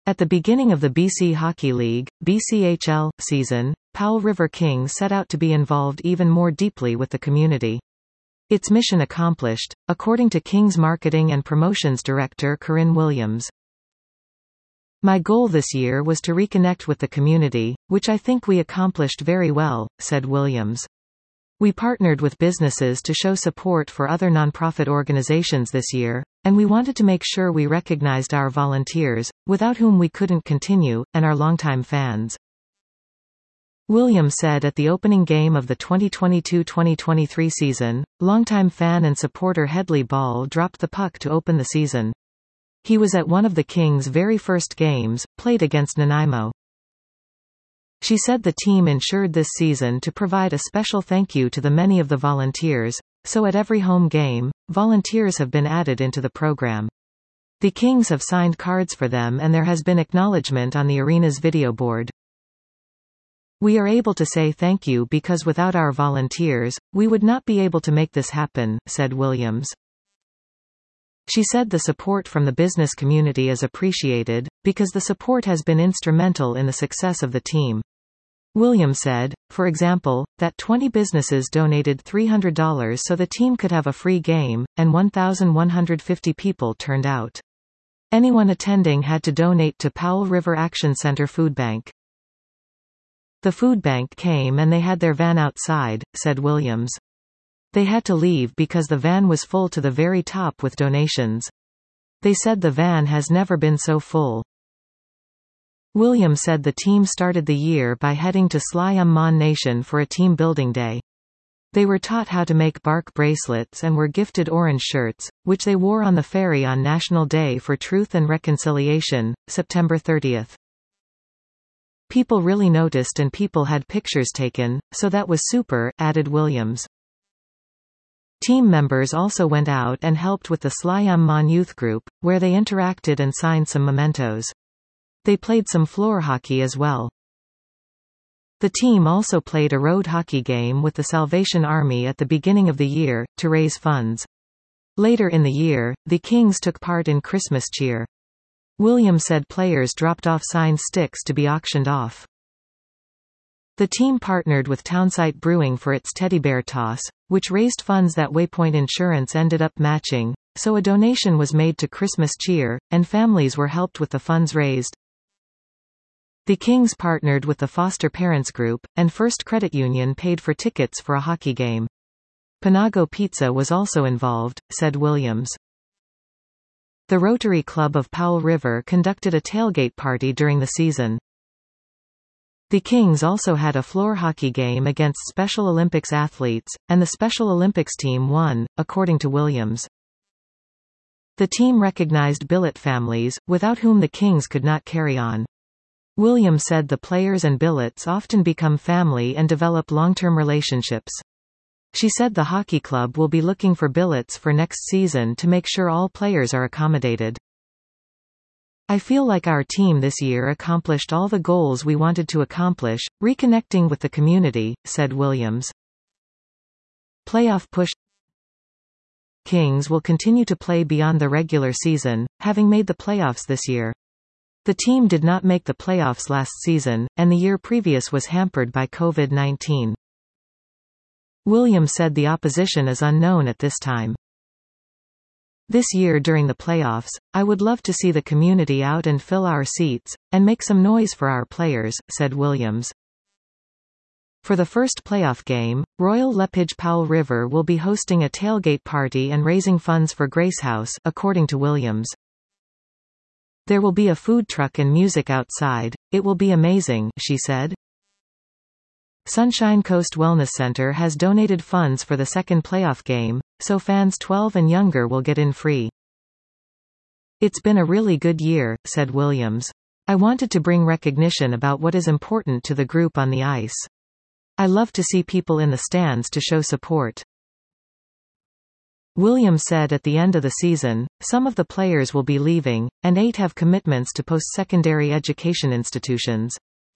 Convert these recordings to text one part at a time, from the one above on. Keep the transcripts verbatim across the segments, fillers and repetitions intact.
At the beginning of the B C Hockey League (B C H L) season, Powell River Kings set out to be involved even more deeply with the community. Its mission accomplished, according to Kings Marketing and Promotions Director Corinne Williams. "My goal this year was to reconnect with the community, which I think we accomplished very well," said Williams. "We partnered with businesses to show support for other nonprofit organizations this year, and we wanted to make sure we recognized our volunteers, without whom we couldn't continue, and our longtime fans." Williams said at the opening game of the twenty twenty-two twenty twenty-three season, longtime fan and supporter Headley Ball dropped the puck to open the season. He was at one of the Kings' very first games, played against Nanaimo. She said the team ensured this season to provide a special thank you to the many of the volunteers, so at every home game, volunteers have been added into the program. The Kings have signed cards for them and there has been acknowledgement on the arena's video board. "We are able to say thank you because without our volunteers, we would not be able to make this happen," said Williams. She said the support from the business community is appreciated, because the support has been instrumental in the success of the team. Williams said, for example, that twenty businesses donated three hundred dollars so the team could have a free game, and one thousand one hundred fifty people turned out. Anyone attending had to donate to Powell River Action Center Food Bank. "The food bank came and they had their van outside," said Williams. "They had to leave because the van was full to the very top with donations. They said the van has never been so full." Williams said the team started the year by heading to Sliam Mon Nation for a team building day. They were taught how to make bark bracelets and were gifted orange shirts, which they wore on the ferry on National Day for Truth and Reconciliation, September thirtieth. "People really noticed and people had pictures taken, so that was super," added Williams. Team members also went out and helped with the Sliam Mon youth group, where they interacted and signed some mementos. They played some floor hockey as well. The team also played a road hockey game with the Salvation Army at the beginning of the year, to raise funds. Later in the year, the Kings took part in Christmas cheer. Williams said players dropped off signed sticks to be auctioned off. The team partnered with Townsite Brewing for its Teddy Bear Toss, which raised funds that Waypoint Insurance ended up matching, so a donation was made to Christmas cheer, and families were helped with the funds raised. The Kings partnered with the Foster Parents Group, and First Credit Union paid for tickets for a hockey game. Panago Pizza was also involved, said Williams. The Rotary Club of Powell River conducted a tailgate party during the season. The Kings also had a floor hockey game against Special Olympics athletes, and the Special Olympics team won, according to Williams. The team recognized billet families, without whom the Kings could not carry on. Williams said the players and billets often become family and develop long-term relationships. She said the hockey club will be looking for billets for next season to make sure all players are accommodated. "I feel like our team this year accomplished all the goals we wanted to accomplish, reconnecting with the community," said Williams. Playoff push. Kings will continue to play beyond the regular season, having made the playoffs this year. The team did not make the playoffs last season, and the year previous was hampered by COVID nineteen. Williams said the opposition is unknown at this time. "This year during the playoffs, I would love to see the community out and fill our seats, and make some noise for our players," said Williams. For the first playoff game, Royal Lepage Powell River will be hosting a tailgate party and raising funds for Grace House, according to Williams. "There will be a food truck and music outside. It will be amazing," she said. Sunshine Coast Wellness Center has donated funds for the second playoff game, so fans twelve and younger will get in free. "It's been a really good year," said Williams. "I wanted to bring recognition about what is important to the group on the ice. I love to see people in the stands to show support." Williams said at the end of the season, some of the players will be leaving, and eight have commitments to post-secondary education institutions.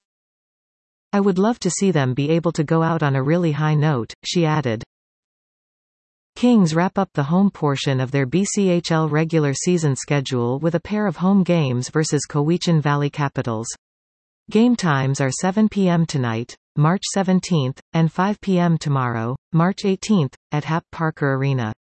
"I would love to see them be able to go out on a really high note," she added. Kings wrap up the home portion of their B C H L regular season schedule with a pair of home games versus Cowichan Valley Capitals. Game times are seven p m tonight, March seventeenth, and five p m tomorrow, March eighteenth, at Hap Parker Arena.